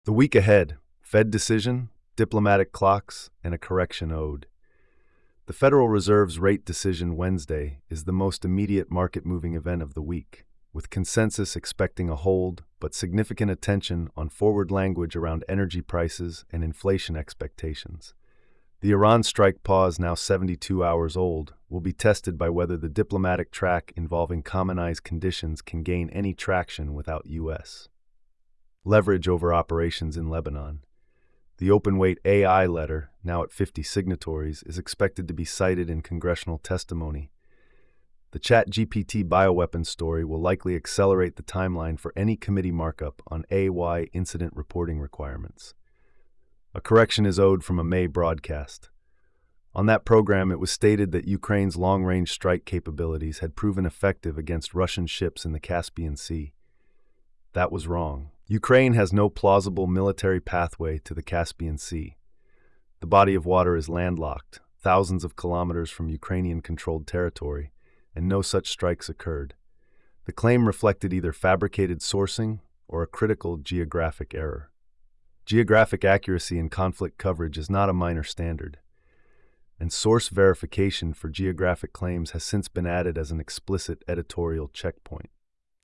The week ahead, Fed decision, diplomatic clocks, and a correction owed. The Federal Reserve's rate decision Wednesday is the most immediate market-moving event of the week, with consensus expecting a hold but significant attention on forward language around energy prices and inflation expectations. The Iran strike pause, now 72 hours old, will be tested by whether the diplomatic track involving commonized conditions can gain any traction without U.S. leverage over operations in Lebanon. The open-weight AI letter, now at 50 signatories, is expected to be cited in congressional testimony. The ChatGPT bioweapons story will likely accelerate the timeline for any committee markup on AI incident reporting requirements. A correction is owed from a May broadcast. On that program, it was stated that Ukraine's long-range strike capabilities had proven effective against Russian ships in the Caspian Sea. That was wrong. Ukraine has no plausible military pathway to the Caspian Sea. The body of water is landlocked, thousands of kilometers from Ukrainian-controlled territory, and no such strikes occurred. The claim reflected either fabricated sourcing or a critical geographic error. Geographic accuracy in conflict coverage is not a minor standard, and source verification for geographic claims has since been added as an explicit editorial checkpoint.